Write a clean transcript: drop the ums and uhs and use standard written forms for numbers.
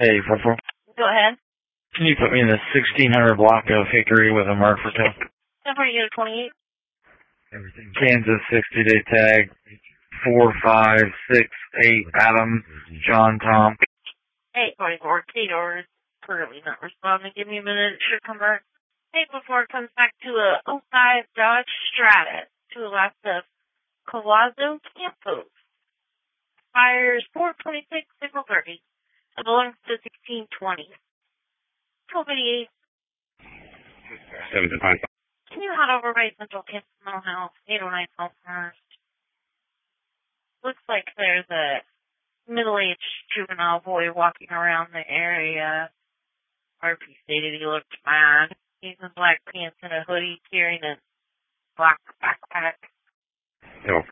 Hey, Purple. Go ahead. Can you put me in the 1600 block of Hickory with a Murphy tail? Number you get a 28. Kansas 60-day tag. 4568 Adam John Tom. 844 T-Doors. Currently not responding. Give me a minute. It should come back. Hey, before it comes back to a 05 Dodge Strata to the last of Colazo Campos. Fires 426 signal 30. It belongs to 1620. 1288. 7-5. Can you head over by Central Campus Mental Health? 809 First. Looks like there's a middle-aged juvenile boy walking around the area. RP stated he looked mad. He's in black pants and a hoodie, carrying a black backpack. No.